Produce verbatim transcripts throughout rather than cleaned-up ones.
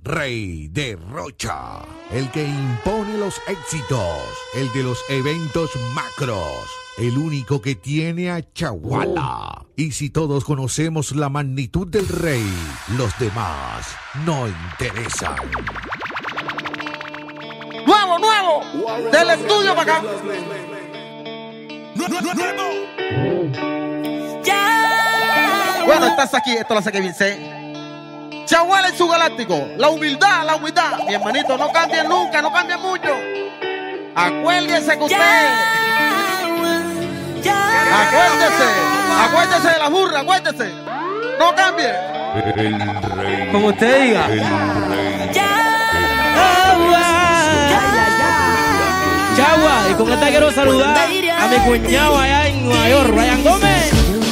Rey de Rocha, el que impone los éxitos, el de los eventos macros, el único que tiene a Chaguala. Y si todos conocemos la magnitud del rey, los demás no interesan. ¡Nuevo, nuevo! Del estudio para acá. Bueno, estás aquí, esto lo hace Kevin C. Chaguala en su galáctico. La humildad, la humildad. Mi hermanito, no cambien nunca, no cambien mucho. Acuérdese que usted. Acuérdese, acuérdese de la burra, acuérdese. No cambie. El rey. Como usted diga. El rey. Chagua, y con esta quiero saludar a mi cuñado allá en Nueva York, Ryan Gómez.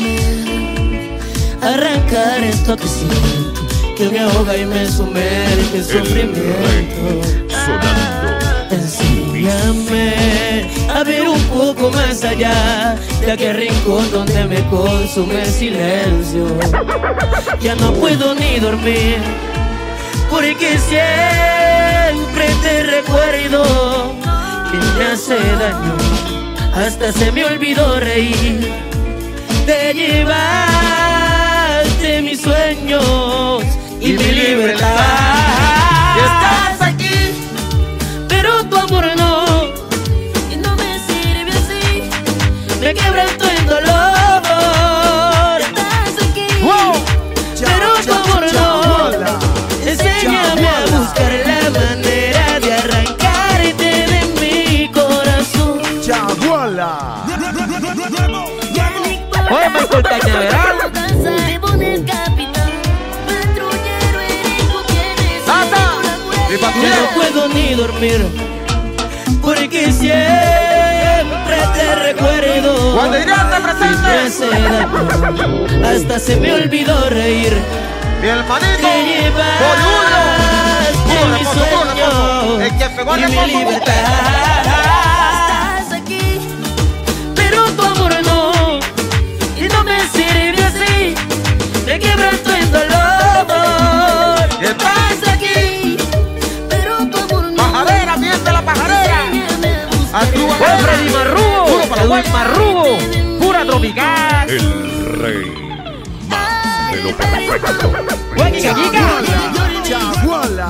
Arrancar esto que siento, que me ahoga y me sumerge en sufrimiento. Sonando. Enséñame a ver un poco más allá de aquel rincón donde me consume el silencio. Ya no puedo ni dormir, porque siempre te recuerdo que me hace daño. Hasta se me olvidó reír. Te llevaste mis sueños y, y mi libertad. Estás aquí, pero tu amor no. Y no me sirve así. Me quebranto en dolor. Estás aquí, wow. Pero tu amor no. Enséñame a buscar la manera de arrancarte de mi corazón. Chaguala. Oye, me corta Cañaveral. Ya no puedo ni dormir, porque siempre te recuerdo. Cuando irás te presente. Hasta se me olvidó reír. Mi hermanito, te llevaste mis sueños el que pegó y mi libertad. Estás aquí, pero tu amor no. Y no me sirve así. Me quebranto en dolor. Estás aquí, pero tu amor no. Pajarera, miente la pajarera. Fue Freddy Marrugo, Edwin Marrugo, pura tropical. El rey más de lo perfecto. Chaguala.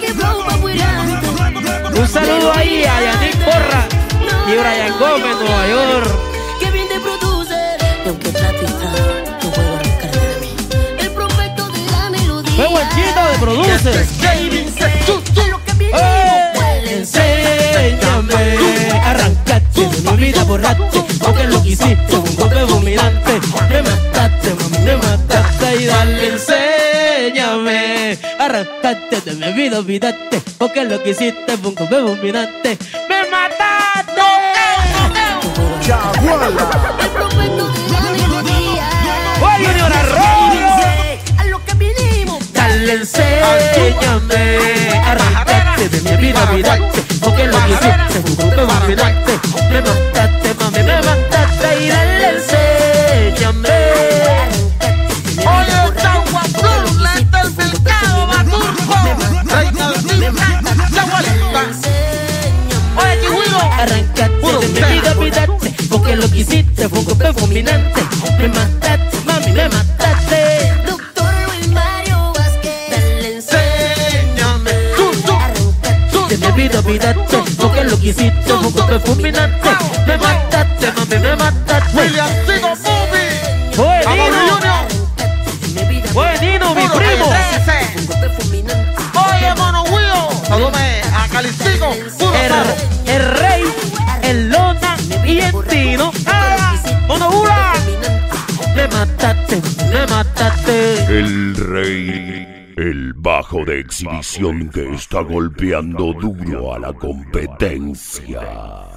Un saludo ahí a Yannick Porra y Brian Gómez, Nueva York. Que bien te produce, y aunque trate y trate, no puedo arrancarte de mí. El prospecto de la melodía. Fue Huerquito de Produce. Enséñame, arrancaste de mi vida, borraste, porque lo que hiciste un golpe fulminante. Me mataste, mami, me mataste y dale. Enséñame, arrancaste de mi vida, olvidaste, porque lo que hiciste fue un golpe fulminante. Me mataste. Chaguala. El prospecto de la melodía. Oye, Junior Arroyo. A lo que vinimos. Dale, enséñame, arrancaste de mi vida, olvidaste, porque lo que hiciste fue un golpe fulminante. Me mataste, mami, me mataste y dale, enséñame. Oye, Chagua Plus, lente el mercado, Baturco. Reina del Disney, Chagualita. Oye, Chihuilo. Arrancaste de mi vida, olvidaste, porque lo que hiciste fue un golpe fulminante. Me mataste, mami, me mataste. Doctor Luis Mario Vázquez, dale, enséñame. De mi vida, olvidaste, porque lo que hiciste fue un golpe fulminante. Me mataste, mami, me mataste. Williamcito Movie. Oye, Pablo Nino. Junior. Oye, Nino, mi primo. Oye, Mono Willo. Salúdame a Calistico. Puro perro. El, el rey, el lona y el tino. ¡Ah! ¡Monogura! Me mataste, me mataste. El rey. El bajo de exhibición que está golpeando duro a la competencia.